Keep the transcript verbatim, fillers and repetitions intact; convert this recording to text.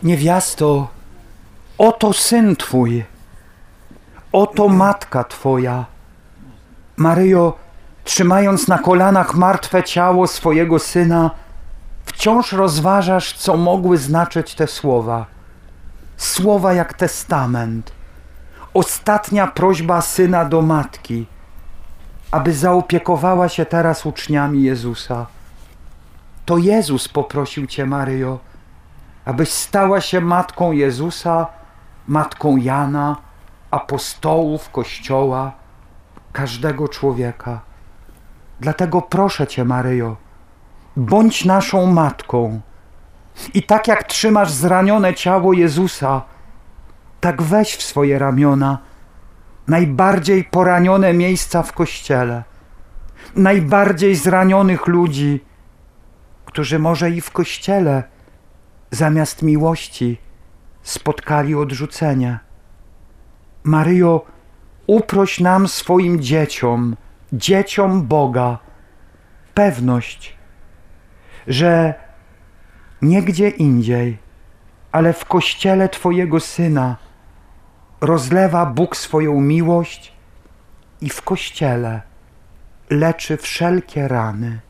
Niewiasto, oto syn Twój, oto matka Twoja. Maryjo, trzymając na kolanach martwe ciało swojego syna, wciąż rozważasz, co mogły znaczyć te słowa. Słowa jak testament. Ostatnia prośba syna do matki, aby zaopiekowała się teraz uczniami Jezusa. To Jezus poprosił Cię, Maryjo, abyś stała się matką Jezusa, matką Jana, apostołów, Kościoła, każdego człowieka. Dlatego proszę Cię, Maryjo, bądź naszą matką i tak jak trzymasz zranione ciało Jezusa, tak weź w swoje ramiona najbardziej poranione miejsca w Kościele, najbardziej zranionych ludzi, którzy może i w Kościele zamiast miłości spotkali odrzucenie. Maryjo, uproś nam, swoim dzieciom, dzieciom Boga, pewność, że nie gdzie indziej, ale w Kościele Twojego Syna rozlewa Bóg swoją miłość i w Kościele leczy wszelkie rany.